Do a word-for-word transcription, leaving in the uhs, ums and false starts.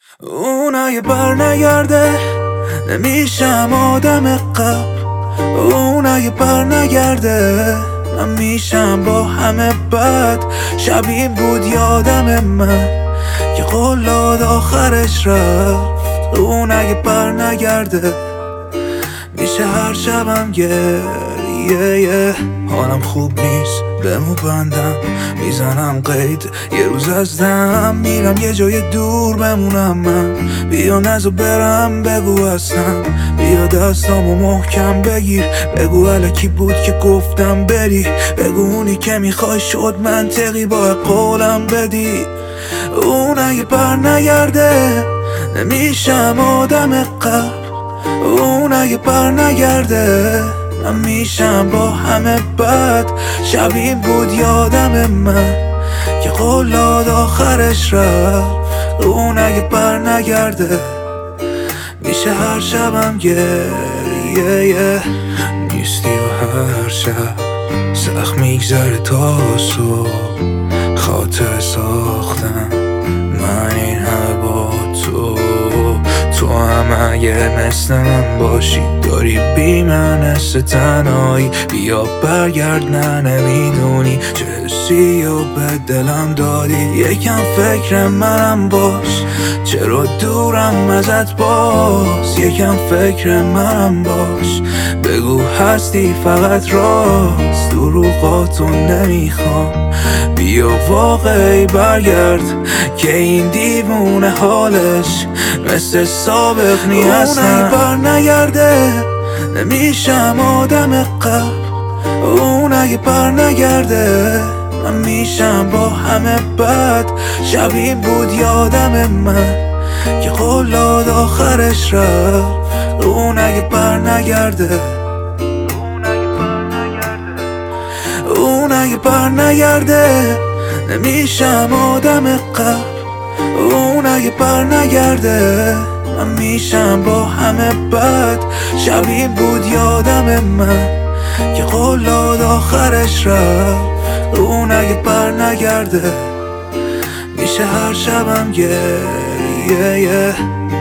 اون اگه بر نگرده نمیشم آدم قبل. اون اگه بر نگرده من میشم با همه بد. شبیه بود یادم من که قلاد آخرش رفت. اون اگه بر نگرده میشه هر شبم گریه. حالم خوب نیست بمو بندم، میزنم قید یه روز از دم. میرم یه جای دور بمونم من، بیا نزو برم بگو هستم. بیا دستامو محکم بگیر، بگو الکی بود که گفتم بری. بگو اونی که میخوای شد منطقی با قولم بدی. اون اگه بر نگرده نمیشم آدم قبل. اون اگه بر نگرده من میشم با همه بد. شبیه بود یادم من که قلاد آخرش رفت. اون اگه بر نگرده میشه هر شبم گریه. نیستی و هر شب سخت میگذره تا صبح. خاطر ساختم من این همه با تو. تو هم اگه مثل من باشی داری بی من حس تنهایی. بیا برگرد نه نمیدونی چه حسی و به دلم دادی. یکم فکر منم باش، چرا دورم ازت باز. یکم فکر منم باش، بگو هستی فقط راست. دروغاتو نمیخوام، بیا واقعی برگرد که این دیوونه حالش مثل سابق نیست. اون اگه بر نگرده نمیشم آدم قبل. اون اگه بر نگرده من میشم با همه بد. شبیه بود یادم من که قلاد آخرش رفت. اون اگه بر نگرده اون اگه بر نگرده نمیشم آدم قبل. اون اگه بر نگرده من میشم با همه بد. شبیه بود یادم من که قلاد آخرش رفت. اون اگه بر نگرده میشه هر شبم گریه.